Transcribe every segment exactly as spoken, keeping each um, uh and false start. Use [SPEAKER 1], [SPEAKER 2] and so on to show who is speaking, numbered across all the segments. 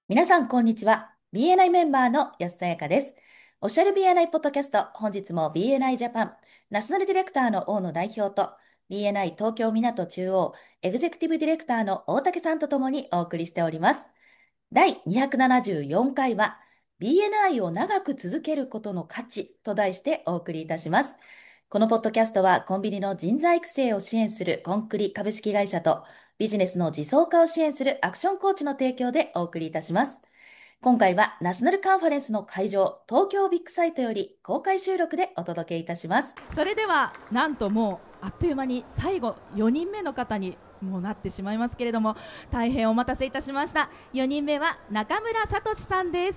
[SPEAKER 1] 皆さん、こんにちは。ビーエヌアイ メンバーの安さやかです。オフィシャル ビーエヌアイ ポッドキャスト、本日も ビーエヌアイ ジャパン、ナショナルディレクターの大野代表と、ビーエヌアイ 東京港中央、エグゼクティブディレクターの大竹さんと共にお送りしております。だいにひゃくななじゅうよんかいは、ビーエヌアイ を長く続けることの価値と題してお送りいたします。このポッドキャストはコンビニの人材育成を支援するコンクリ株式会社とビジネスの自走化を支援するアクションコーチの提供でお送りいたします。今回はナショナルカンファレンスの会場、東京ビッグサイトより公開収録でお届けいたします。
[SPEAKER 2] それではなんともうあっという間に最後よにんめの方にもうなってしまいますけれども、大変お待たせいたしました。よにんめは中村聡さんです。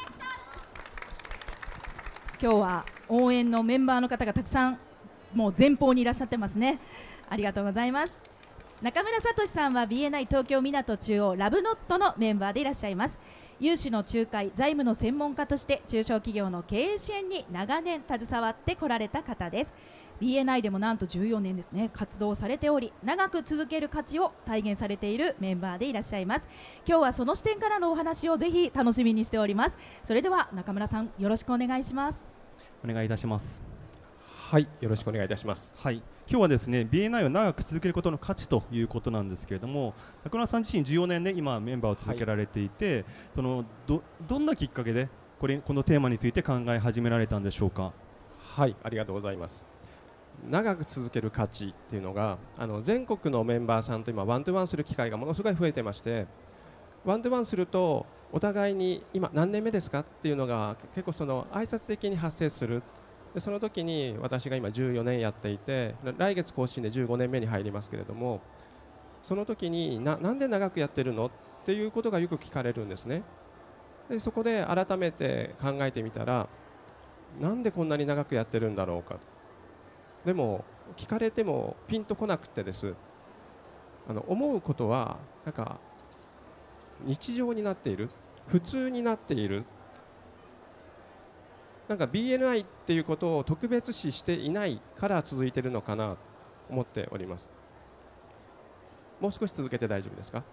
[SPEAKER 2] 今日は応援のメンバーの方がたくさんもう前方にいらっしゃってますね。ありがとうございます。中村聡さんは ビーエヌアイ 東京港中央ラブノットのメンバーでいらっしゃいます。融資の仲介、財務の専門家として中小企業の経営支援に長年携わってこられた方です。 ビーエヌアイ でもなんとじゅうよねんですね、活動されており、長く続ける価値を体現されているメンバーでいらっしゃいます。今日はその視点からのお話をぜひ楽しみにしております。それでは中村さん、よろしくお願いします。
[SPEAKER 3] お願いいたします。
[SPEAKER 4] はい、よろしくお願いいたします。
[SPEAKER 3] はい、今日はですね ビーエヌアイ を長く続けることの価値ということなんですけれども、中村さん自身じゅうよねんで今メンバーを続けられていて、はい、その ど, どんなきっかけでこれこのテーマについて考え始められたんでしょうか。
[SPEAKER 4] はい、ありがとうございます。長く続ける価値っていうのが、あの全国のメンバーさんと今ワントゥワンする機会がものすごい増えてまして、ワントゥワンするとお互いに今何年目ですかっていうのが結構その挨拶的に発生する。でその時に私が今じゅうよねんやっていて、来月更新でじゅうごねんめに入りますけれども、その時に な, なんで長くやってるのっていうことがよく聞かれるんですね。でそこで改めて考えてみたら、なんでこんなに長くやってるんだろうか。でも聞かれてもピンとこなくてです、あの思うことはなんか日常になっている、普通になっている、なんか ビーエヌアイ っていうことを特別視していないから続いているのかなと思っております。もう少し続けて大丈夫ですか。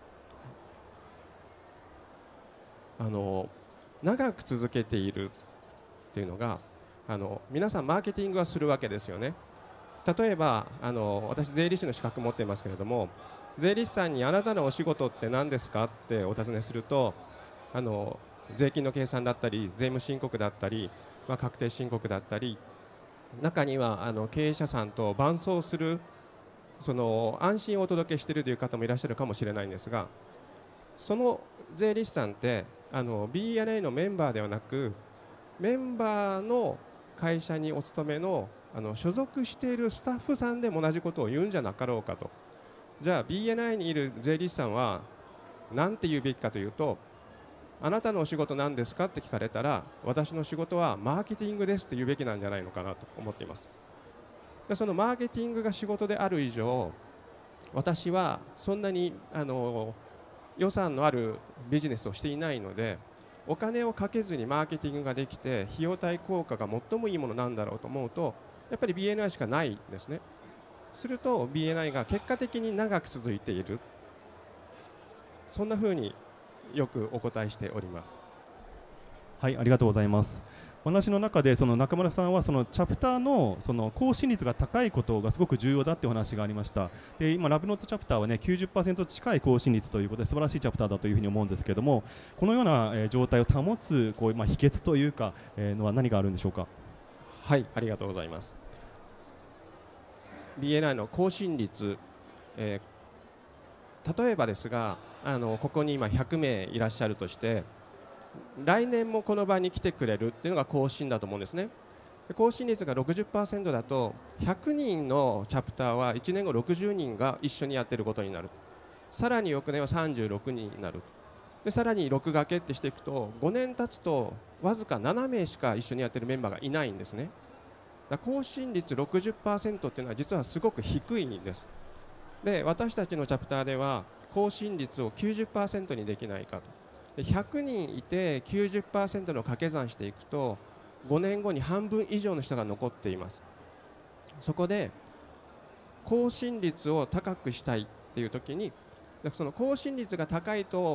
[SPEAKER 4] あの長く続けているっていうのが、あの皆さんマーケティングはするわけですよね。例えばあの私税理士の資格持っていますけれども、税理士さんにあなたのお仕事って何ですかってお尋ねすると、あの税金の計算だったり税務申告だったり、まあ、確定申告だったり、中にはあの経営者さんと伴走するその安心をお届けしているという方もいらっしゃるかもしれないんですが、その税理士さんってあの ビーエヌアイ のメンバーではなく、メンバーの会社にお勤めのあの所属しているスタッフさんでも同じことを言うんじゃなかろうかと。じゃあ ビーエヌアイ にいる税理士さんは何て言うべきかというと、あなたのお仕事何ですかって聞かれたら、私の仕事はマーケティングですって言うべきなんじゃないのかなと思っています。でそのマーケティングが仕事である以上、私はそんなにあの予算のあるビジネスをしていないので、お金をかけずにマーケティングができて費用対効果が最もいいものなんだろうと思うと、やっぱり ビーエヌアイ しかないんですね。すると ビーエヌアイ が結果的に長く続いている、そんなふうによくお答えしております。
[SPEAKER 3] はい、ありがとうございます。お話の中でその中村さんはそのチャプターのその更新率が高いことがすごく重要だってお話がありました。で今ラブノートチャプターはね きゅうじゅっパーセント 近い更新率ということで素晴らしいチャプターだというふうに思うんですけれども、このような、えー、状態を保つこう、まあ、秘訣というか、えー、のは何があるんでしょうか。
[SPEAKER 4] はい、ありがとうございます。 ビーエヌアイ の更新率、えー、例えばですが、あのここに今ひゃくめいいらっしゃるとして、来年もこの場に来てくれるっていうのが更新だと思うんですね。で更新率が ろくじゅっパーセント だとひゃくにんのチャプターはいちねんごろくじゅうにんが一緒にやっていることになる。さらに翌年はさんじゅうろくにんになる。でさらにろく掛けってしていくとごねん経つとわずかななめいしか一緒にやっているメンバーがいないんですね。だ更新率 ろくじゅっパーセント っていうのは実はすごく低いんです。で私たちのチャプターでは更新率を きゅうじゅっパーセント にできないかと。でひゃくにんいて きゅうじゅっパーセント の掛け算していくとごねんごに半分以上の人が残っています。そこで更新率を高くしたいっていう時に、その更新率が高いと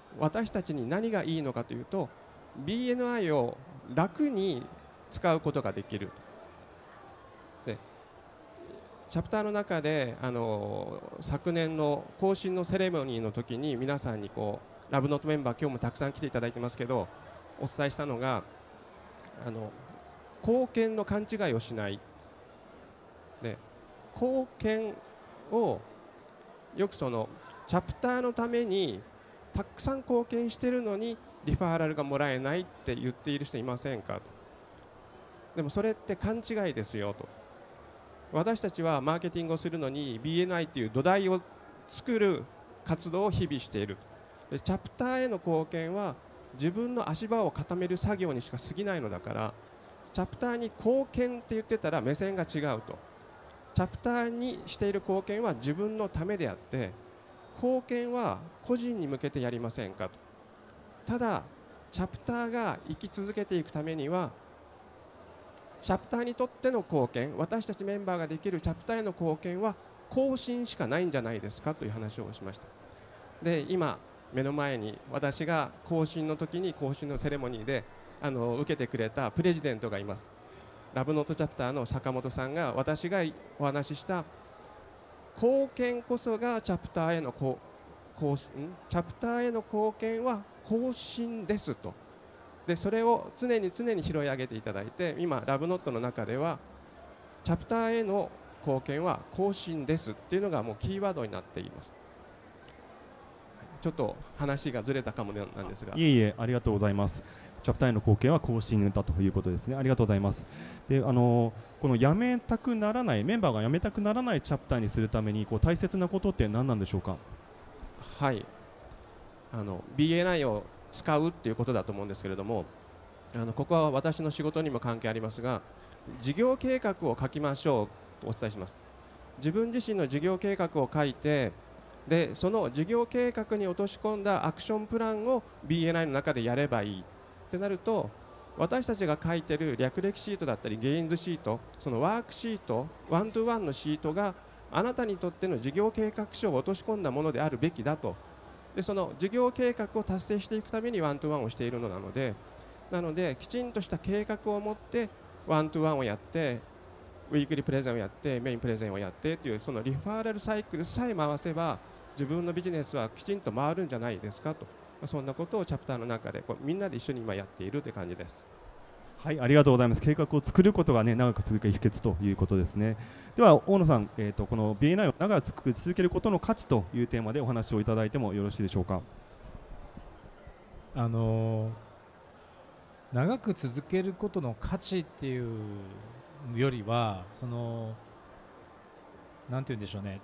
[SPEAKER 4] 私たちに何がいいのかというと ビーエヌアイ を楽に使うことができる。でチャプターの中であの昨年の更新のセレモニーの時に皆さんにこうラブノートメンバー今日もたくさん来ていただいてますけどお伝えしたのがあの貢献の勘違いをしないで貢献をよくそのチャプターのためにたくさん貢献しているのにリファーラルがもらえないって言っている人いませんかと。でもそれって勘違いですよと。私たちはマーケティングをするのに ビーエヌアイ という土台を作る活動を日々している。でチャプターへの貢献は自分の足場を固める作業にしか過ぎないのだからチャプターに貢献って言ってたら目線が違うと。チャプターにしている貢献は自分のためであって貢献は個人に向けてやりませんかと。ただチャプターが生き続けていくためにはチャプターにとっての貢献私たちメンバーができるチャプターへの貢献は更新しかないんじゃないですかという話をしました。で今目の前に私が更新の時に更新のセレモニーであの受けてくれたプレジデントがいます。ラブノートチャプターの坂本さんが私がお話しした貢献こそがチャプターへのこう更新チャプターへの貢献は更新ですと。でそれを常に常に拾い上げていただいて今ラブノートの中ではチャプターへの貢献は更新ですっていうのがもうキーワードになっています。ちょっと話がずれたかもなんですが
[SPEAKER 3] いえいえありがとうございます。チャプターへの貢献は更新だということですね。ありがとうございます。であのこの辞めたくならないメンバーが辞めたくならないチャプターにするためにこう大切なことって何なんでしょうか。
[SPEAKER 4] はいあの ビーエヌアイ を使うっていうことだと思うんですけれどもあのここは私の仕事にも関係ありますが事業計画を書きましょうとお伝えします。自分自身の事業計画を書いてでその事業計画に落とし込んだアクションプランを ビーエヌアイ の中でやればいいってなると私たちが書いてる略歴シートだったりゲインズシートそのワークシートワントゥワンのシートがあなたにとっての事業計画書を落とし込んだものであるべきだと。でその事業計画を達成していくためにワントゥワンをしているのなのでなのできちんとした計画を持ってワントゥワンをやってウィークリープレゼンをやってメインプレゼンをやってというそのリファーラルサイクルさえ回せば自分のビジネスはきちんと回るんじゃないですかと、まあ、そんなことをチャプターの中でこうみんなで一緒に今やっているという感じです。
[SPEAKER 3] はい、ありがとうございます。計画を作ることが、ね、長く続ける秘訣ということですね。では大野さん、えーと、この ビーエヌアイ を長く続けることの価値というテーマでお話をいただいてもよろしいでしょうか。
[SPEAKER 5] あのー、長く続けることの価値っていうよりはそのなんて言うんでしょうね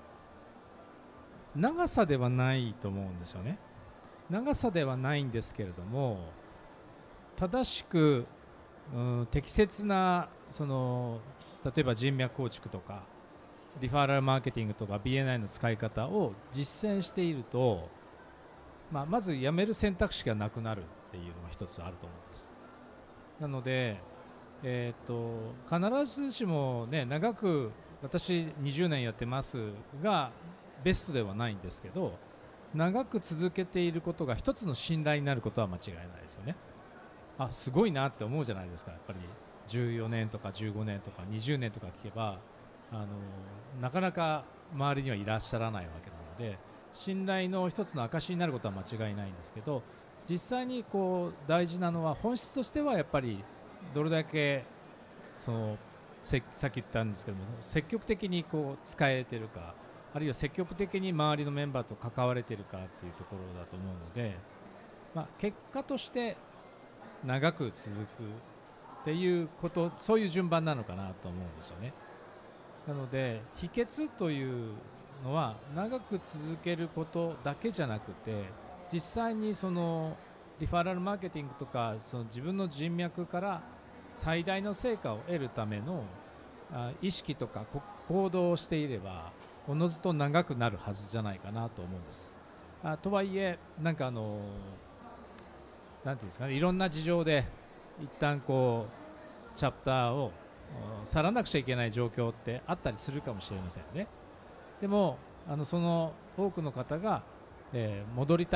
[SPEAKER 5] 長さではないと思うんですよね。長さではないんですけれども正しくうん、適切なその例えば人脈構築とかリファーラルマーケティングとか ビーエヌアイ の使い方を実践していると、まあ、まずやめる選択肢がなくなるっていうのが一つあると思うんです。なので、えー、と必ずしも、ね、長く私にじゅうねんやってますがベストではないんですけど長く続けていることが一つの信頼になることは間違いないですよね。あすごいなって思うじゃないですか。やっぱりじゅうよねんとかじゅうごねんとかにじゅうねんとか聞けばあのなかなか周りにはいらっしゃらないわけなので信頼の一つの証になることは間違いないんですけど実際にこう大事なのは本質としてはやっぱりどれだけそのせさっき言ったんですけども積極的にこう使えてるかあるいは積極的に周りのメンバーと関われてるかっていうところだと思うので、まあ、結果として長く続くっていうことそういう順番なのかなと思うんですよね。なので秘訣というのは長く続けることだけじゃなくて実際にそのリファラルマーケティングとかその自分の人脈から最大の成果を得るためのあ意識とか行動をしていればおのずと長くなるはずじゃないかなと思うんです。あとはいえなんかあのなんていうんですかね、いろんな事情で一旦こうチャプターを去らなくちゃいけない状況ってあったりするかもしれませんね。でもあのその多くの方が、えー、戻りたいと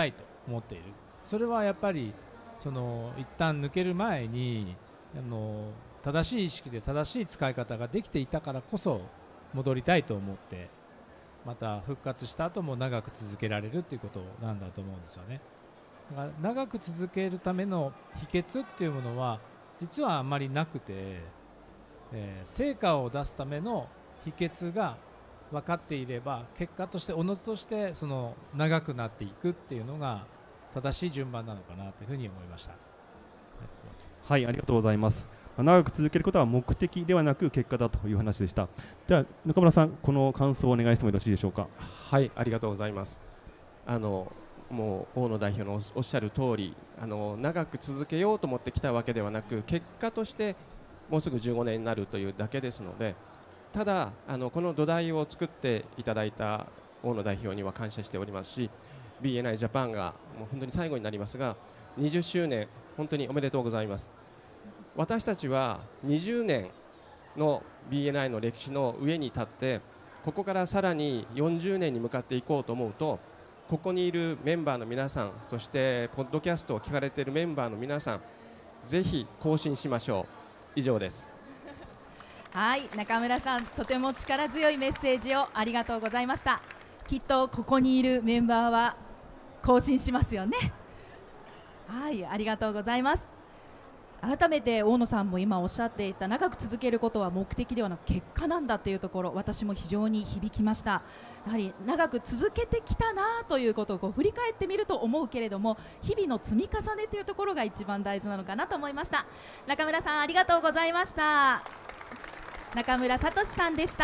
[SPEAKER 5] 思っている。それはやっぱりその一旦抜ける前にあの正しい意識で正しい使い方ができていたからこそ戻りたいと思って、また復活した後も長く続けられるっていうことなんだと思うんですよね。だから長く続けるための秘訣っていうものは実はあんまりなくて、えー成果を出すための秘訣が分かっていれば、結果としておのずとしてその長くなっていくっていうのが正しい順番なのかなというふうに思いました。ありがとうございます。
[SPEAKER 3] はい、ありがとうございます。まあ長く続けることは目的ではなく結果だという話でした。では中村さん、この感想をお願いしてもよろしいでしょうか。
[SPEAKER 4] はい、ありがとうございます。あのもう大野代表のおおっしゃる通り、あの長く続けようと思ってきたわけではなく、結果としてもうすぐじゅうごねんになるというだけですので、ただあのこの土台を作っていただいた大野代表には感謝しておりますし、 ビーエヌアイ ジャパンがもう本当に最後になりますがにじゅっしゅうねん本当におめでとうございます。私たちはにじゅうねんの ビーエヌアイ の歴史の上に立って、ここからさらによんじゅうねんに向かっていこうと思うと、ここにいるメンバーの皆さん、そしてポッドキャストを聞かれているメンバーの皆さん、ぜひ更新しましょう。以上です。
[SPEAKER 2] はい、中村さん、とても力強いメッセージをありがとうございました。きっとここにいるメンバーは更新しますよね。はい、ありがとうございます。改めて大野さんも今おっしゃっていた長く続けることは目的ではなく結果なんだというところ、私も非常に響きました。やはり長く続けてきたなということをこう振り返ってみると思うけれども、日々の積み重ねというところが一番大事なのかなと思いました。中村さん、ありがとうございました。中村聡さんでした。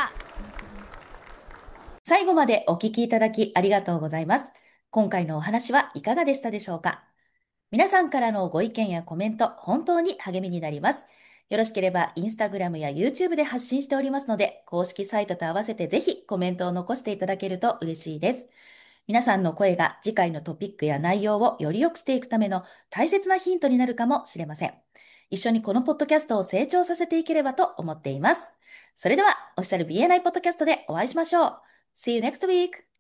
[SPEAKER 1] 最後までお聞きいただきありがとうございます。今回のお話はいかがでしたでしょうか。皆さんからのご意見やコメント、本当に励みになります。よろしければインスタグラムや YouTube で発信しておりますので、公式サイトと合わせてぜひコメントを残していただけると嬉しいです。皆さんの声が次回のトピックや内容をより良くしていくための大切なヒントになるかもしれません。一緒にこのポッドキャストを成長させていければと思っています。それでは、オフィシャル ビーエヌアイ ポッドキャストでお会いしましょう。See you next week!